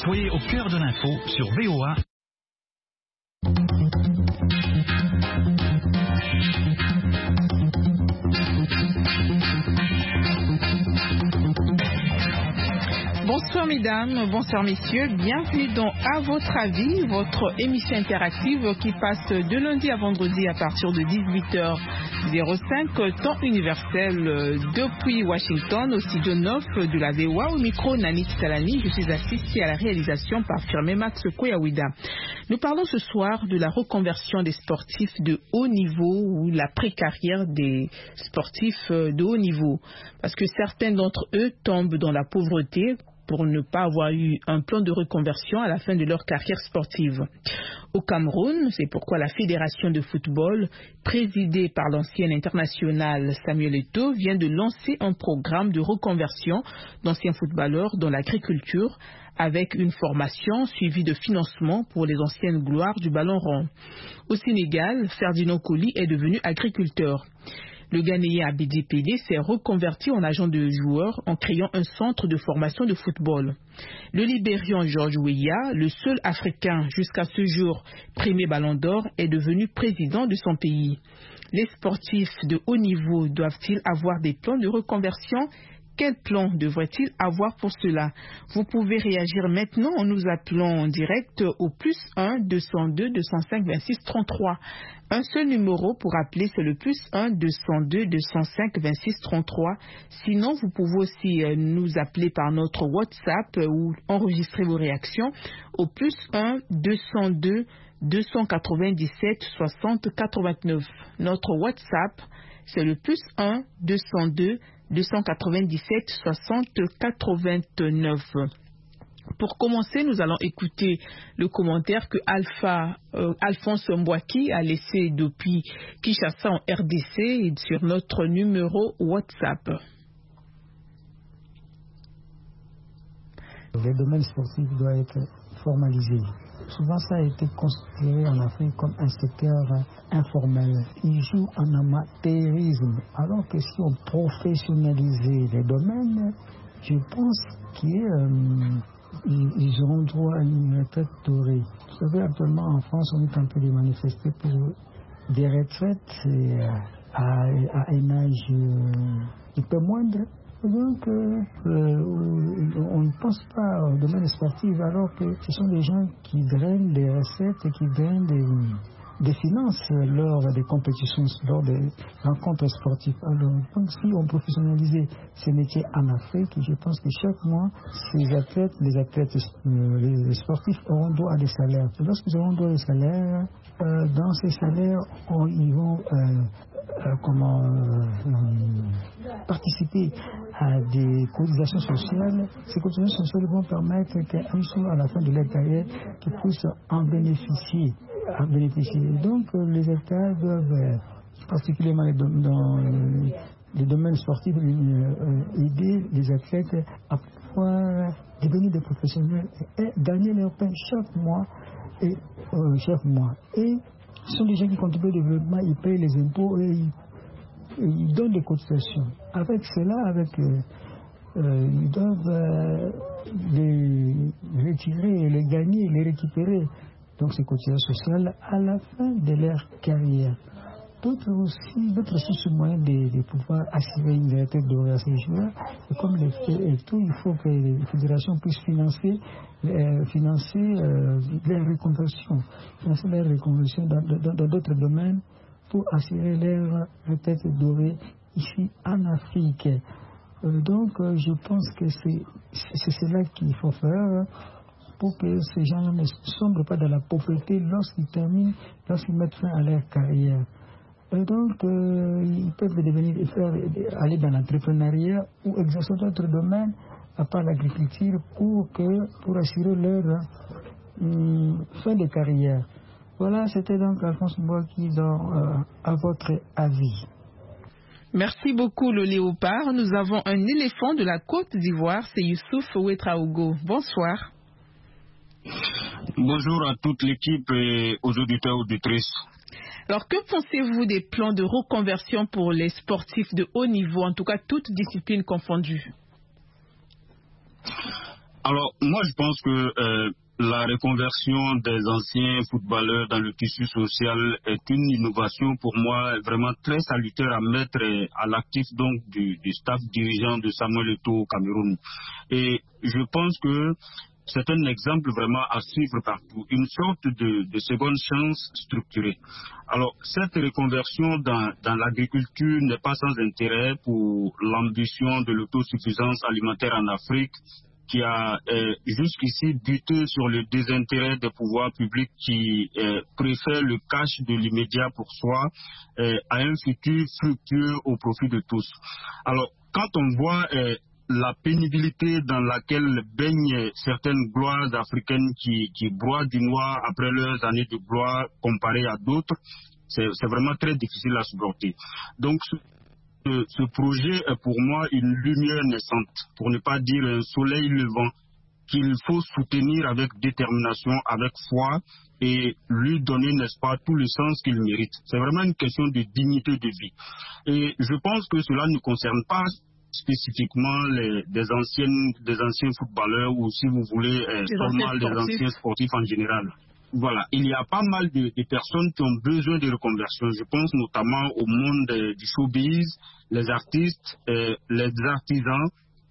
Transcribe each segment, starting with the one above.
Soyez au cœur de l'info sur VOA. Bonsoir mesdames, bonsoir messieurs, bienvenue dans À votre avis, votre émission interactive qui passe de lundi à vendredi à partir de 18h05, temps universel depuis Washington, au studio 9 de la VOA, au micro Nani Salani. Je suis assistée à la réalisation par Firmé Max Koyawida. Nous parlons ce soir de la reconversion des sportifs de haut niveau ou la pré-carrière des sportifs de haut niveau, parce que certains d'entre eux tombent dans la pauvreté pour ne pas avoir eu un plan de reconversion à la fin de leur carrière sportive. Au Cameroun, c'est pourquoi la Fédération de football, présidée par l'ancien international Samuel Eto'o, vient de lancer un programme de reconversion d'anciens footballeurs dans l'agriculture, avec une formation suivie de financement pour les anciennes gloires du ballon rond. Au Sénégal, Ferdinand Coly est devenu agriculteur. Le Ghanéen Abidi Pelé s'est reconverti en agent de joueur en créant un centre de formation de football. Le Libérian George Weah, le seul Africain jusqu'à ce jour primé Ballon d'Or, est devenu président de son pays. Les sportifs de haut niveau doivent-ils avoir des plans de reconversion ? Quel plan devrait-il avoir pour cela? Vous pouvez réagir maintenant en nous appelant en direct au +1 202 205 26 33. Un seul numéro pour appeler, c'est le +1 202 205 26 33. Sinon, vous pouvez aussi nous appeler par notre WhatsApp ou enregistrer vos réactions au +1 202 297 60 89. Notre WhatsApp, c'est le +1 202 297 60 89. Pour commencer, nous allons écouter le commentaire que Alphonse Mbouaki a laissé depuis Kinshasa en RDC et sur notre numéro WhatsApp. Le domaine sportif doit être formalisé. Souvent, ça a été considéré en Afrique comme un secteur informel. Ils jouent en amateurisme. Alors que si on professionnalisait les domaines, je pense qu'ils auront droit à une retraite dorée. Vous savez, actuellement en France, on est en train de manifester pour des retraites à un âge un peu moindre. Donc, on ne pense pas au domaine sportif alors que ce sont des gens qui drainent des recettes et qui drainent des finances lors des compétitions, lors des rencontres sportives. Alors, donc, si on professionnalisait ces métiers en Afrique, je pense que chaque mois, les athlètes, les sportifs auront droit à des salaires. Et lorsqu'ils auront droit à des salaires, dans ces salaires, ils vont participer à des cotisations sociales. Ces cotisations sociales vont permettre qu'un jour, à la fin de leur carrière, qu'ils puissent en bénéficier. Donc, les États doivent, particulièrement dans les domaines sportifs, aider les athlètes à pouvoir devenir des professionnels et gagner leur pain chaque mois. Et ce sont des gens qui contribuent au développement, ils payent les impôts et ils donnent des cotisations. Avec cela, ils doivent les retirer, les gagner, les récupérer. Donc ces cotisations sociales à la fin de leur carrière. D'autres sources moyens de pouvoir assurer une retraite dorée à ces joueurs. Et comme les faits et tout, il faut que les fédérations puissent financer leur reconversion, dans d'autres domaines pour assurer leur retraite dorée ici en Afrique. Donc je pense que c'est cela qu'il faut faire pour que ces gens ne sombrent pas dans la pauvreté lorsqu'ils mettent fin à leur carrière. Et donc, ils peuvent aller dans l'entrepreneuriat ou exercer d'autres domaines à part l'agriculture pour assurer leur fin de carrière. Voilà, c'était donc Alphonse Mbouaki à votre avis. Merci beaucoup, le léopard. Nous avons un éléphant de la Côte d'Ivoire, c'est Youssouf Ouetraogo. Bonsoir. Bonjour à toute l'équipe et aux auditeurs et auditrices. Alors, que pensez-vous des plans de reconversion pour les sportifs de haut niveau, en tout cas toutes disciplines confondues? Alors, moi, je pense que la reconversion des anciens footballeurs dans le tissu social est une innovation pour moi vraiment très salutaire à mettre à l'actif donc du staff dirigeant de Samuel Eto'o au Cameroun. Et je pense que c'est un exemple vraiment à suivre partout, une sorte de seconde chance structurée. Alors, cette reconversion dans l'agriculture n'est pas sans intérêt pour l'ambition de l'autosuffisance alimentaire en Afrique, qui a jusqu'ici buté sur le désintérêt des pouvoirs publics qui préfèrent le cash de l'immédiat pour soi à un futur fructueux au profit de tous. Alors, quand on voit la pénibilité dans laquelle baignent certaines gloires africaines qui broient du noir après leurs années de gloire comparées à d'autres, c'est vraiment très difficile à supporter. Donc, ce projet est pour moi une lumière naissante, pour ne pas dire un soleil levant, qu'il faut soutenir avec détermination, avec foi et lui donner, n'est-ce pas, tout le sens qu'il mérite. C'est vraiment une question de dignité de vie. Et je pense que cela ne concerne pas spécifiquement des anciens footballeurs ou, si vous voulez, seulement les anciens sportifs en général. Voilà, il y a pas mal de personnes qui ont besoin de reconversion. Je pense notamment au monde du showbiz, les artistes, les artisans,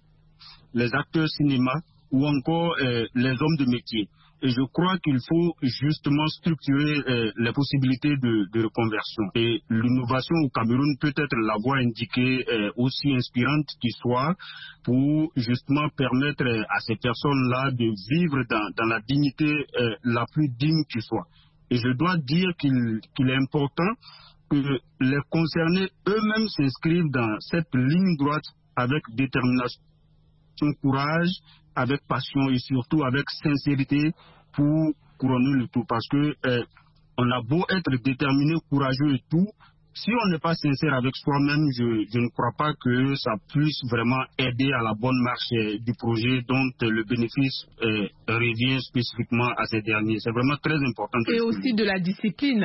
les acteurs cinéma ou encore les hommes de métier. Et je crois qu'il faut justement structurer les possibilités de reconversion. Et l'innovation au Cameroun peut être la voie indiquée aussi inspirante qui soit pour justement permettre à ces personnes-là de vivre dans la dignité la plus digne qui soit. Et je dois dire qu'il est important que les concernés eux-mêmes s'inscrivent dans cette ligne droite avec détermination, courage, avec passion et surtout avec sincérité pour couronner le tout. Parce que on a beau être déterminé, courageux et tout, si on n'est pas sincère avec soi-même, je ne crois pas que ça puisse vraiment aider à la bonne marche du projet dont le bénéfice revient spécifiquement à ces derniers. C'est vraiment très important. Et aussi de la discipline.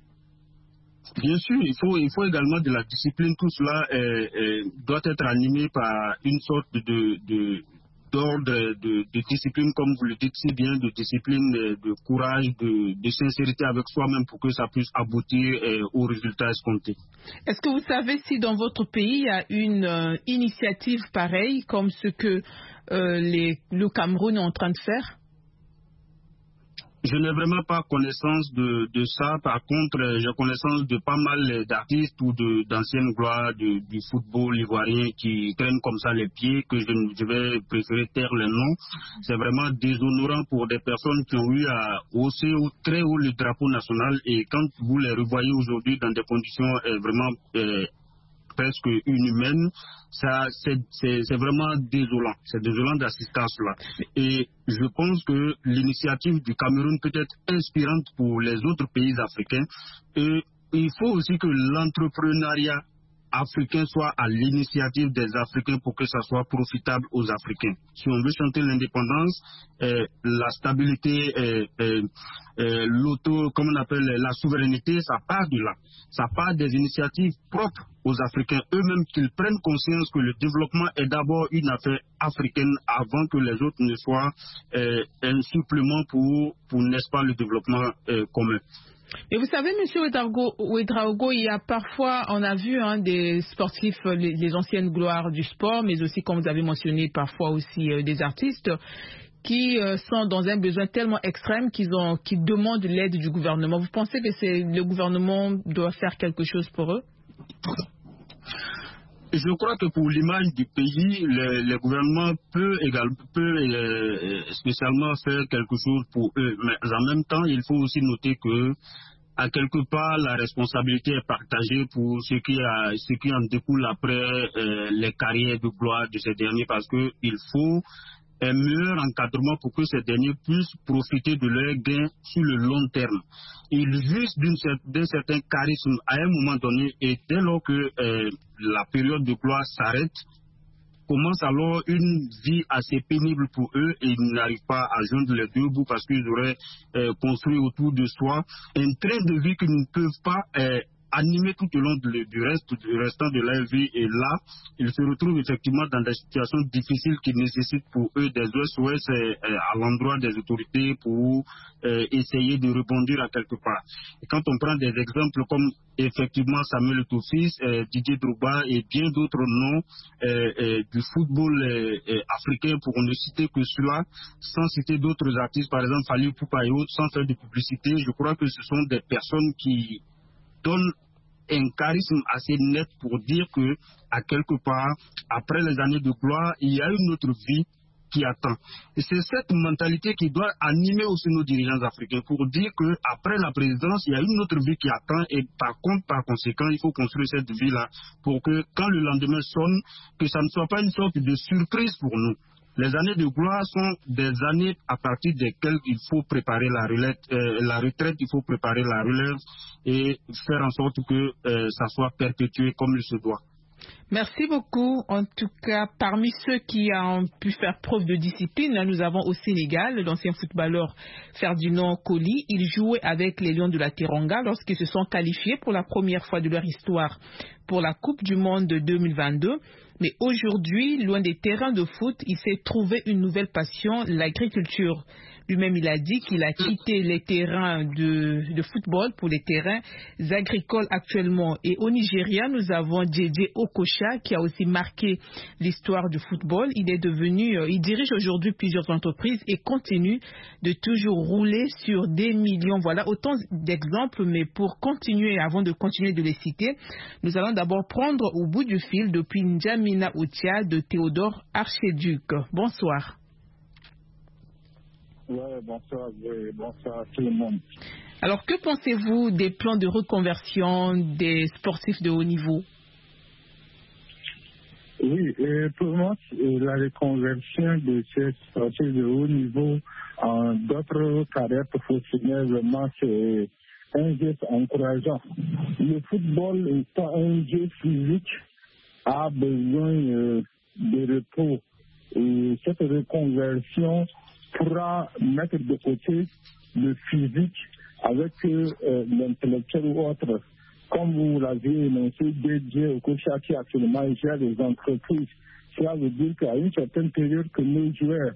Bien sûr, il faut également de la discipline. Tout cela doit être animé par une sorte d'ordre de discipline, comme vous le dites si bien, de discipline, de courage, de sincérité avec soi-même pour que ça puisse aboutir aux résultats escomptés. Est-ce que vous savez si dans votre pays il y a une initiative pareille comme ce que le Cameroun est en train de faire? Je n'ai vraiment pas connaissance de ça. Par contre, j'ai connaissance de pas mal d'artistes ou d'anciennes gloires du football ivoirien qui traînent comme ça les pieds, que je vais préférer taire les noms. C'est vraiment déshonorant pour des personnes qui ont eu à hausser très haut le drapeau national, et quand vous les revoyez aujourd'hui dans des conditions vraiment presque inhumaine, ça c'est vraiment désolant. C'est désolant d'assister à cela. Et je pense que l'initiative du Cameroun peut être inspirante pour les autres pays africains. Et il faut aussi que l'entrepreneuriat africain soit à l'initiative des Africains pour que ça soit profitable aux Africains. Si on veut chanter l'indépendance, la stabilité, comme on appelle la souveraineté, ça part de là. Ça part des initiatives propres aux Africains eux-mêmes, qu'ils prennent conscience que le développement est d'abord une affaire africaine avant que les autres ne soient un supplément pour n'est-ce pas, le développement commun. Et vous savez, M. Ouedraogo, il y a parfois, on a vu des sportifs, les anciennes gloires du sport, mais aussi, comme vous avez mentionné, parfois aussi des artistes, qui sont dans un besoin tellement extrême qu'ils demandent l'aide du gouvernement. Vous pensez que le gouvernement doit faire quelque chose pour eux? Je crois que pour l'image du pays, le gouvernement peut spécialement faire quelque chose pour eux. Mais en même temps, il faut aussi noter que, à quelque part, la responsabilité est partagée pour ce qui en découle après les carrières de gloire de ces derniers, parce qu'il faut un meilleur encadrement pour que ces derniers puissent profiter de leurs gains sur le long terme. Ils jouissent d'un certain charisme à un moment donné, et dès lors que la période de gloire s'arrête, commence alors une vie assez pénible pour eux, et ils n'arrivent pas à joindre les deux bouts parce qu'ils auraient construit autour de soi un train de vie qu'ils ne peuvent pas animé tout au long du restant de leur vie. Et là, ils se retrouvent effectivement dans des situations difficiles qui nécessitent pour eux des SOS à l'endroit des autorités pour essayer de rebondir à quelque part. Et quand on prend des exemples comme effectivement Samuel Eto'o-Fils, Didier Drogba et bien d'autres noms du football africain, pour ne citer que cela, sans citer d'autres artistes, par exemple Fally Ipupa et autres, sans faire de publicité, je crois que ce sont des personnes qui donnent un charisme assez net pour dire que, à quelque part, après les années de gloire, il y a une autre vie qui attend. Et c'est cette mentalité qui doit animer aussi nos dirigeants africains pour dire qu'après la présidence, il y a une autre vie qui attend et par conséquent, il faut construire cette vie-là pour que quand le lendemain sonne, que ça ne soit pas une sorte de surprise pour nous. Les années de gloire sont des années à partir desquelles il faut préparer la retraite, il faut préparer la relève et faire en sorte que ça soit perpétué comme il se doit. Merci beaucoup. En tout cas, parmi ceux qui ont pu faire preuve de discipline, nous avons au Sénégal l'ancien footballeur Ferdinand Coly. Il jouait avec les Lions de la Teranga lorsqu'ils se sont qualifiés pour la première fois de leur histoire pour la Coupe du Monde de 2022. Mais aujourd'hui, loin des terrains de foot, il s'est trouvé une nouvelle passion, l'agriculture. Lui-même, il a dit qu'il a quitté les terrains de football pour les terrains agricoles actuellement. Et au Nigeria, nous avons JJ Okocha qui a aussi marqué l'histoire du football. Il dirige aujourd'hui plusieurs entreprises et continue de toujours rouler sur des millions. Voilà autant d'exemples, mais pour continuer, avant de continuer de les citer, nous allons d'abord prendre au bout du fil depuis N'Djamena Otia de Théodore Archiduc. Bonsoir. Ouais, bonsoir à tout le monde. Alors, que pensez-vous des plans de reconversion des sportifs de haut niveau? Oui, pour moi, la reconversion de ces sportifs de haut niveau en d'autres carrières professionnelles, vraiment, c'est un geste encourageant. Le football étant un jeu physique a besoin de repos. Et cette reconversion pourra mettre de côté le physique avec l'intellectuel ou autre. Comme vous l'avez énoncé, DJ Okocha qui actuellement gère les entreprises. Cela veut dire qu'à une certaine période que nos joueurs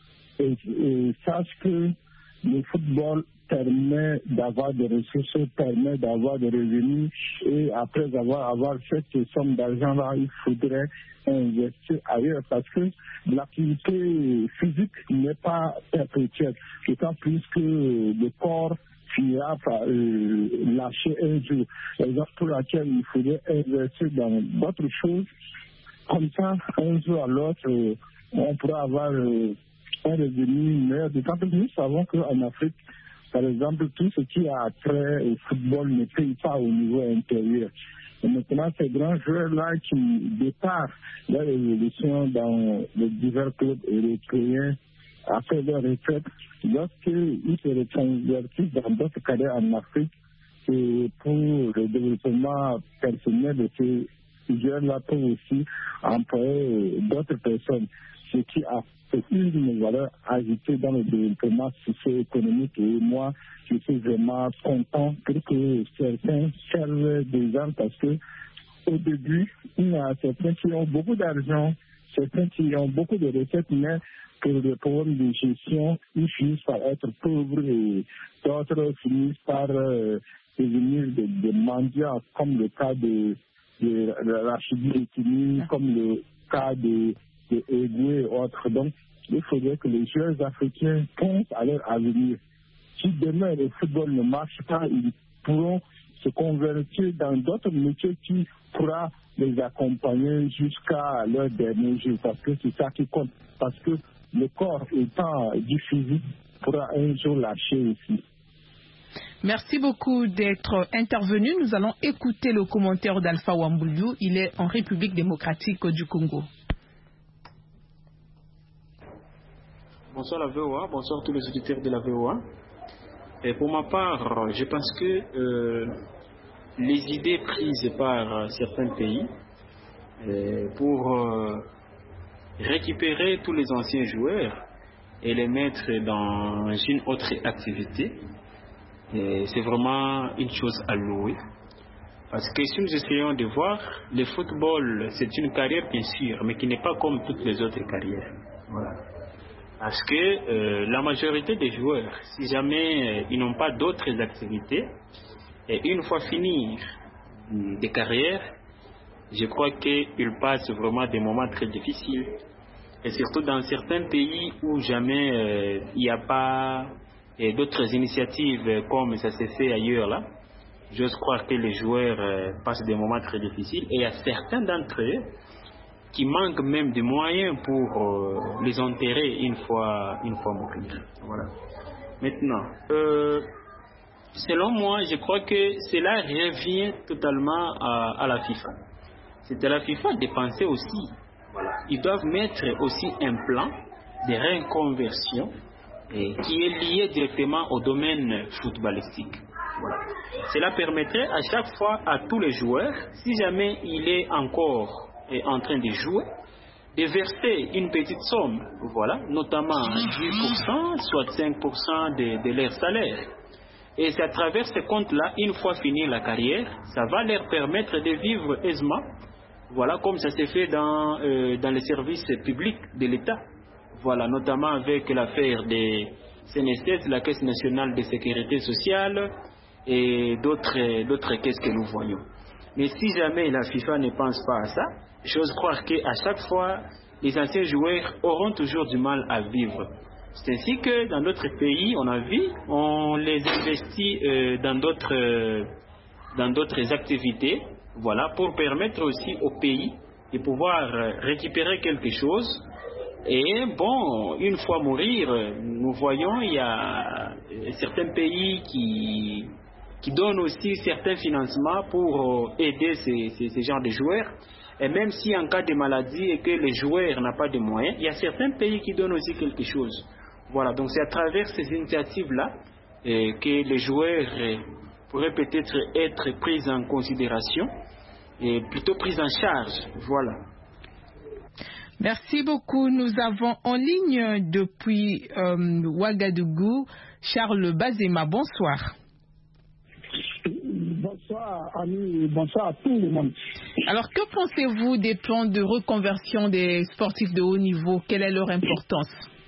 sachent que le football permet d'avoir des ressources, permet d'avoir des revenus et après avoir cette somme d'argent-là, il faudrait investir ailleurs parce que l'activité physique n'est pas perpétuelle, d'autant plus que le corps finira par lâcher un jour. Raison pour laquelle il faudrait investir dans d'autres choses. Comme ça, un jour à l'autre, on pourra avoir un revenu meilleur. D'autant plus que nous savons qu'en Afrique, par exemple, tout ce qui a trait au football ne paye pas au niveau intérieur. Et maintenant, ces grands joueurs-là qui départent leur évolution dans les divers clubs européens après leur retraite, lorsqu'ils se reconvertissent dans d'autres carrières en Afrique, c'est pour le développement personnel de ces joueurs-là peuvent aussi employer d'autres personnes, ce qui a une valeur ajoutée dans le développement socio-économique. Et moi, je suis vraiment content que certains servent des gens parce que au début, il y a certains qui ont beaucoup d'argent, certains qui ont beaucoup de recettes, mais pour le problème de gestion, ils finissent par être pauvres et d'autres finissent par devenir des mendiants, comme le cas de Rachidi Ekini, comme le cas de Egoué et autres. Donc, il faudrait que les joueurs africains pensent à leur avenir. Si demain le football ne marche pas, ils pourront se convertir dans d'autres métiers qui pourra les accompagner jusqu'à leur dernier jour. Parce que c'est ça qui compte. Parce que le corps étant du physique pourra un jour lâcher aussi. Merci beaucoup d'être intervenu. Nous allons écouter le commentaire d'Alpha Wamboulou. Il est en République démocratique du Congo. Bonsoir la VOA, bonsoir tous les auditeurs de la VOA. Et pour ma part, je pense que les idées prises par certains pays pour récupérer tous les anciens joueurs et les mettre dans une autre activité, c'est vraiment une chose à louer. Parce que si nous essayons de voir, le football, c'est une carrière bien sûr, mais qui n'est pas comme toutes les autres carrières. Voilà. Parce que la majorité des joueurs, si jamais ils n'ont pas d'autres activités, et une fois finir des carrières, je crois qu'ils passent vraiment des moments très difficiles. Et surtout dans certains pays où jamais il n'y a pas d'autres initiatives comme ça s'est fait ailleurs là, j'ose croire que les joueurs passent des moments très difficiles. Et il y a certains d'entre eux qui manquent même de moyens pour les enterrer une fois morts. Voilà. Maintenant, selon moi, je crois que cela revient totalement à la FIFA. C'est à la FIFA de penser aussi. Voilà. Ils doivent mettre aussi un plan de reconversion qui est lié directement au domaine footballistique. Voilà. Cela permettrait à chaque fois à tous les joueurs, si jamais il est encore en train de jouer, de verser une petite somme, voilà, notamment 10%, soit 5% de leur salaire. Et c'est à travers ce compte-là, une fois finie la carrière, ça va leur permettre de vivre aisément, voilà, comme ça s'est fait dans les services publics de l'État. Voilà, notamment avec l'affaire des CNSS, la Caisse nationale de sécurité sociale, et d'autres caisses que nous voyons. Mais si jamais la FIFA ne pense pas à ça, j'ose croire qu'à chaque fois, les anciens joueurs auront toujours du mal à vivre. C'est ainsi que dans d'autres pays, on a vu, on les investit dans d'autres activités, voilà, pour permettre aussi au pays de pouvoir récupérer quelque chose. Et bon, une fois mourir, nous voyons, il y a certains pays qui donnent aussi certains financements pour aider ces genres de joueurs. Et même si en cas de maladie et que les joueurs n'ont pas de moyens, il y a certains pays qui donnent aussi quelque chose. Voilà, donc c'est à travers ces initiatives-là que les joueurs pourraient peut-être être pris en considération et plutôt pris en charge. Voilà. Merci beaucoup. Nous avons en ligne depuis Ouagadougou Charles Bazema. Bonsoir. Bonsoir, amis, bonsoir à tout le monde. Alors, que pensez-vous des plans de reconversion des sportifs de haut niveau? Quelle est leur importance?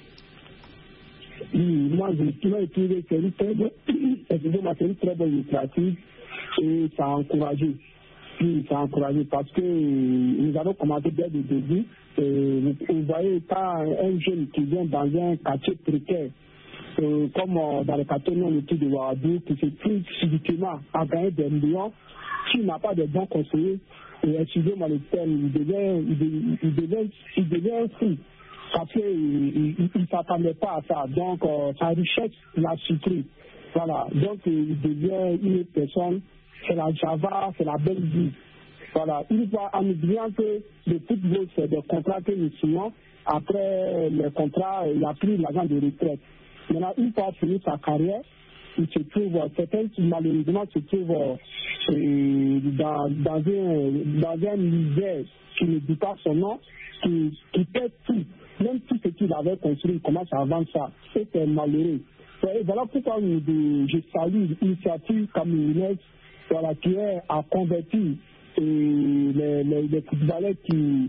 Moi, je trouve que c'est une très bonne initiative et ça a encouragé. Ça a encouragé parce que nous avons commencé dès le début. Vous voyez, quand un jeune qui vient dans un quartier précaire, comme dans le quartier non-études de Ouagadougou, qui se trouve subitement à gagner des millions, s'il n'a pas de bons conseillers, excusez-moi le terme, il devient fou. Parce qu'il ne s'attendait pas à ça. Donc, sa richesse l'a surpris. Voilà. Donc, il devient une personne, c'est la Java, c'est la belle vie. Voilà. Une fois en oubliant que le football, c'est des contrats que nous signons. Après le contrat, il a pris l'argent de retraite. Maintenant, une fois fini sa carrière, il se trouve, certains malheureusement se trouvent dans un misère qui ne dit pas son nom, qui perd tout. Même tout ce qu'il avait construit, il commence à vendre ça. C'est malheureux. Et voilà pourquoi je salue l'initiative camerounaise, voilà, qui est à convertir les footballeurs qui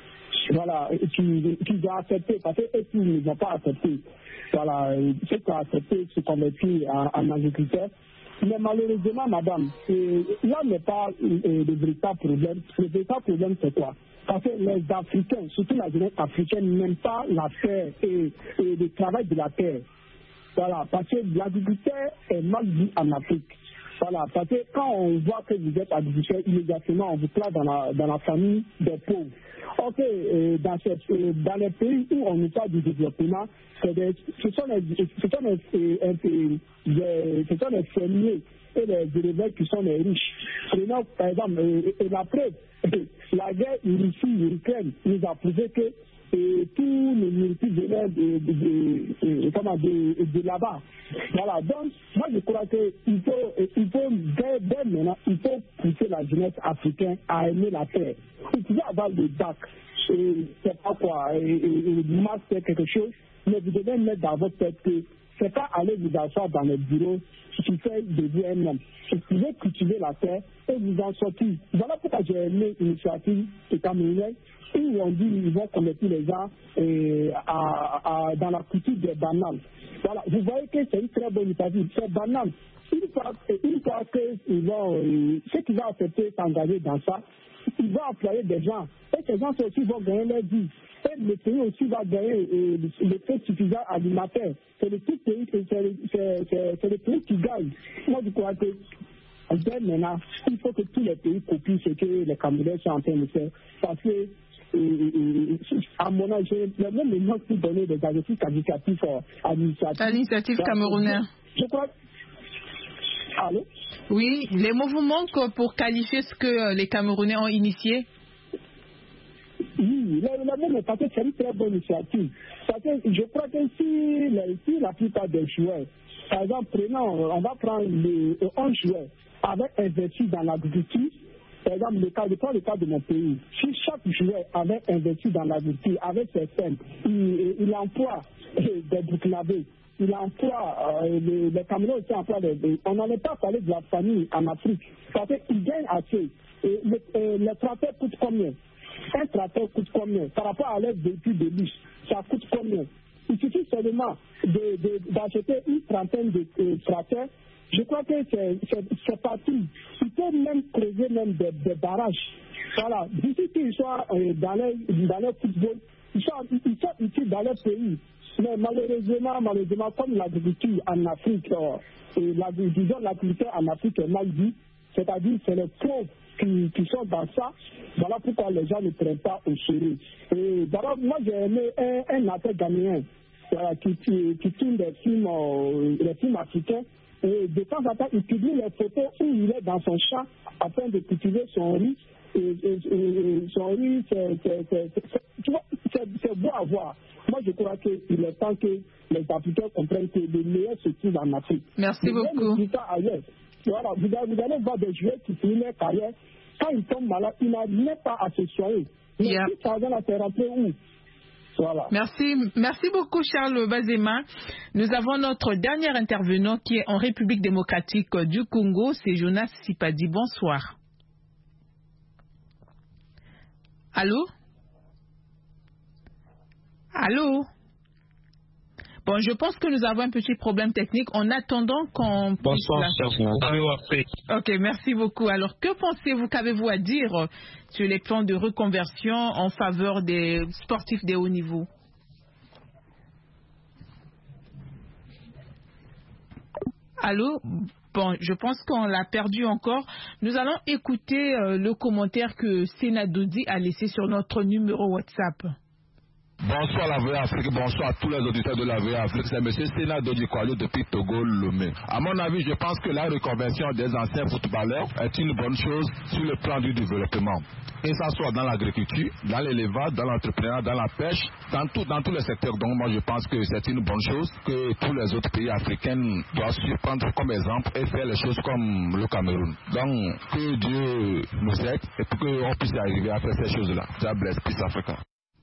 ont accepté, parce qu'eux ne vont pas accepter. Voilà, ceux qui ont accepté se convertir en agriculteurs. Mais malheureusement, madame, là n'est pas le véritable problème. Le véritable problème, c'est quoi? Parce que les Africains, surtout la jeunesse africaine, n'aiment pas la terre et le travail de la terre. Voilà, parce que l'agriculteur est mal vu en Afrique. Voilà, parce que quand on voit que vous êtes agriculteur, immédiatement on vous place dans la famille des pauvres. Ok, dans les pays où on n'est pas du développement, ce sont les fermiers et les éleveurs qui sont les riches. Prenons par exemple, la preuve, la guerre Russie-Ukraine nous a prouvé que tous les militaires venaient de là-bas. Voilà, donc moi je crois qu'il faut dès maintenant, il faut pousser la jeunesse africaine à aimer la terre. Vous pouvez avoir le bac, c'est pas quoi, le master quelque chose, mais vous devez mettre dans votre tête que c'est pas aller vous asseoir dans le bureau, qui fait de vous un homme. Vous pouvez cultiver la terre et vous en sortir. Voilà pourquoi j'ai aimé l'initiative des Camerounais où on dit qu'ils vont convertir les gens dans la culture des bananes. Voilà, vous voyez que c'est une très bonne initiative. Ces bananes, une fois que ceux qui vont accepter s'engager dans ça, ils vont employer des gens. Et ces gens aussi vont gagner leur vie. Et le pays aussi va gagner le fait suffisant alimentaire. C'est le pays qui gagne. Moi, je crois que maintenant, il faut que tous les pays copient ce que les Camerounais sont en train de faire. Parce que, à mon âge, le même moment pour donner des adjectifs qualificatifs à l'initiative camerounaise. Je crois. Allô? Oui, les mots vous manquent pour qualifier ce que les Camerounais ont initié? Oui, parce que c'est une très bonne initiative. Parce que je crois que si la plupart des joueurs, par exemple, on va prendre les 11 joueurs avec investi dans l'agriculture, par exemple, le cas de mon pays, si chaque joueur avait investi dans l'agriculture avec ses fermes, il emploie des Burkinabés, il emploie, les Camerounais aussi emploient on n'en est pas parlé de la famille en Afrique, parce qu'ils gagnent assez. Le tracteur coûte combien? Un tracteur coûte combien? Par rapport à l'aide véhicule de luxe, ça coûte combien? Il suffit seulement d'acheter une trentaine de tracteurs. Je crois que c'est parti. Il faut même creuser même des barrages. Voilà. D'ici qu'ils soient dans le football, ils sont utiles dans leur pays. Mais malheureusement, comme l'agriculture en Afrique, l'agriculture en Afrique est mal vue, c'est-à-dire c'est les pauvres qui sont dans ça. Voilà pourquoi les gens ne prennent pas au sérieux. Et d'abord, moi j'ai aimé un acteur ghanéen qui tourne les films africains. Et de temps en temps, il publie les photos où il est dans son champ afin de cultiver son riz. Son riz, c'est beau à voir. Moi, je crois qu'il est temps que les Africains comprennent que le meilleur se trouve en Afrique. Merci beaucoup. Voilà, vous allez voir des joueurs qui finissent leur carrière. Quand ils tombent malades, ils n'arrivent même pas à se soigner. Mais si ça va la thérapie où? Voilà. Merci beaucoup Charles Bazema. Nous avons notre dernier intervenant qui est en République démocratique du Congo, c'est Jonas Sipadi. Bonsoir. Allô? Allô? Bon, je pense que nous avons un petit problème technique. En attendant qu'on puisse... Bonsoir. Ok, merci beaucoup. Alors, que pensez-vous, qu'avez-vous à dire sur les plans de reconversion en faveur des sportifs de haut niveau? Allô? Bon, je pense qu'on l'a perdu encore. Nous allons écouter le commentaire que Sénadodi a laissé sur notre numéro WhatsApp. Bonsoir la VOA Afrique, bonsoir à tous les auditeurs de la VOA Afrique, c'est M. Sénadodi Kwalo depuis Togo Lomé. À mon avis, je pense que la reconversion des anciens footballeurs est une bonne chose sur le plan du développement. Et ça soit dans l'agriculture, dans l'élevage, dans l'entrepreneuriat, dans la pêche, dans tous les secteurs. Donc moi je pense que c'est une bonne chose que tous les autres pays africains doivent prendre comme exemple et faire les choses comme le Cameroun. Donc que Dieu nous aide et pour qu'on puisse arriver à faire ces choses-là. God bless, peace Africa.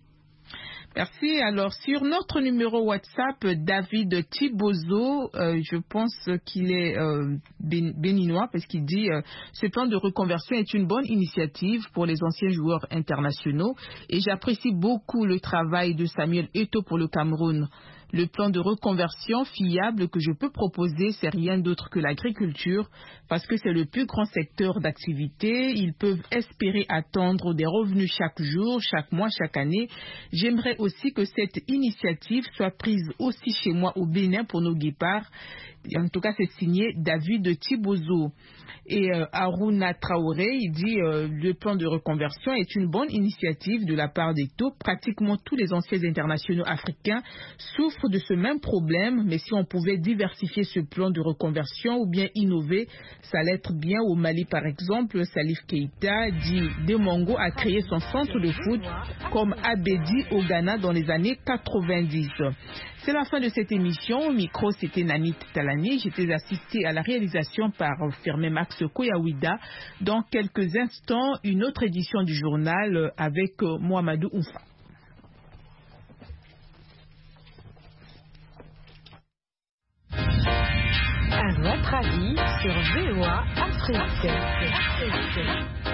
Merci. Alors, sur notre numéro WhatsApp, David Thibozo, je pense qu'il est béninois parce qu'il dit ce plan de reconversion est une bonne initiative pour les anciens joueurs internationaux et j'apprécie beaucoup le travail de Samuel Eto'o pour le Cameroun. Le plan de reconversion fiable que je peux proposer, c'est rien d'autre que l'agriculture parce que c'est le plus grand secteur d'activité. Ils peuvent espérer attendre des revenus chaque jour, chaque mois, chaque année. J'aimerais aussi que cette initiative soit prise aussi chez moi au Bénin pour nos guépards. En tout cas, c'est signé David Thibozo. Et Aruna Traoré, il dit le plan de reconversion est une bonne initiative de la part d'Eto'o. Pratiquement tous les anciens internationaux africains souffrent de ce même problème, mais si on pouvait diversifier ce plan de reconversion ou bien innover, ça allait être bien. Au Mali, par exemple, Salif Keïta dit Demongo a créé son centre de foot comme Abedi au Ghana dans les années 90. C'est la fin de cette émission. Au micro, c'était Nanit Talani. J'étais assistée à la réalisation par Firmin Max Koyawida. Dans quelques instants, une autre édition du journal avec Mohamedou Oufa. À votre votre avis sur VOA Afrique.